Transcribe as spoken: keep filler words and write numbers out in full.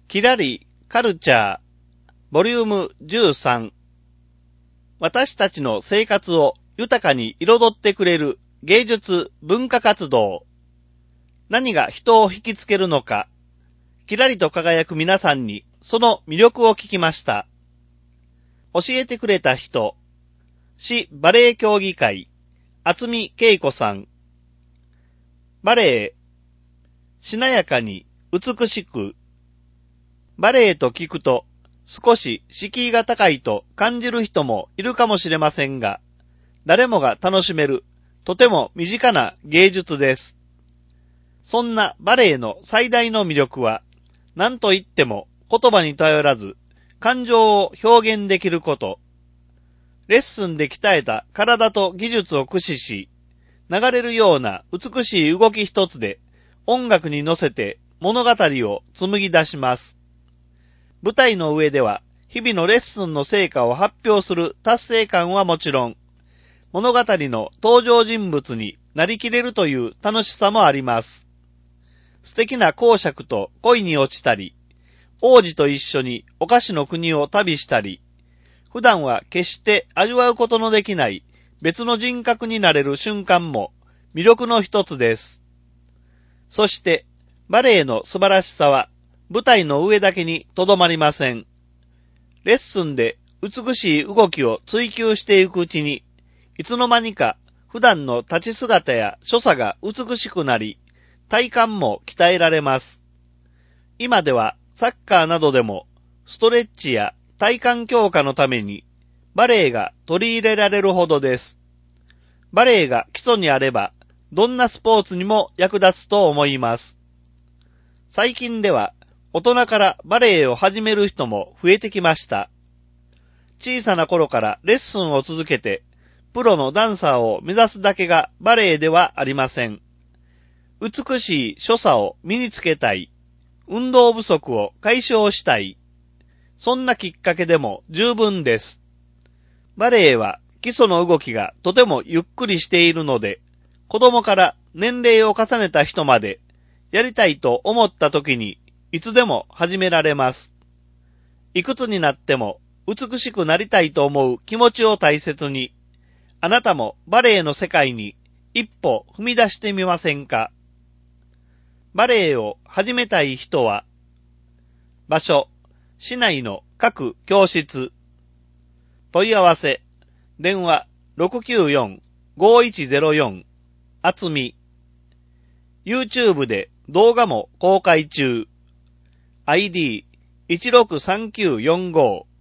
キラリカルチャーボリュームじゅうさん。私たちの生活を豊かに彩ってくれる芸術文化活動。何が人を引きつけるのか、キラリと輝く皆さんにその魅力を聞きました。教えてくれた人、市バレエ協議会、厚見恵子さん。バレエ、しなやかに美しく。バレエと聞くと少し敷居が高いと感じる人もいるかもしれませんが、誰もが楽しめるとても身近な芸術です。そんなバレエの最大の魅力は、何と言っても言葉に頼らず感情を表現できること。レッスンで鍛えた体と技術を駆使し、流れるような美しい動き一つで音楽に乗せて物語を紡ぎ出します。舞台の上では日々のレッスンの成果を発表する達成感はもちろん、物語の登場人物になりきれるという楽しさもあります。素敵な公爵と恋に落ちたり、王子と一緒にお菓子の国を旅したり、普段は決して味わうことのできない別の人格になれる瞬間も魅力の一つです。そしてバレエの素晴らしさは舞台の上だけにとどまりません。レッスンで美しい動きを追求していくうちに、いつの間にか普段の立ち姿や所作が美しくなり、体幹も鍛えられます。今ではサッカーなどでもストレッチや体幹強化のためにバレエが取り入れられるほどです。バレエが基礎にあればどんなスポーツにも役立つと思います。最近では大人からバレエを始める人も増えてきました。小さな頃からレッスンを続けてプロのダンサーを目指すだけがバレエではありません。美しい所作を身につけたい、運動不足を解消したい、そんなきっかけでも十分です。バレエは基礎の動きがとてもゆっくりしているので、子供から年齢を重ねた人までやりたいと思った時にいつでも始められます。いくつになっても美しくなりたいと思う気持ちを大切に、あなたもバレエの世界に一歩踏み出してみませんか？バレエを始めたい人は、場所、市内の各教室。問い合わせ、電話 ろくきゅうよん ごいちゼロよん、厚み。YouTube で動画も公開中。アイディーいちろくさんきゅうよんご。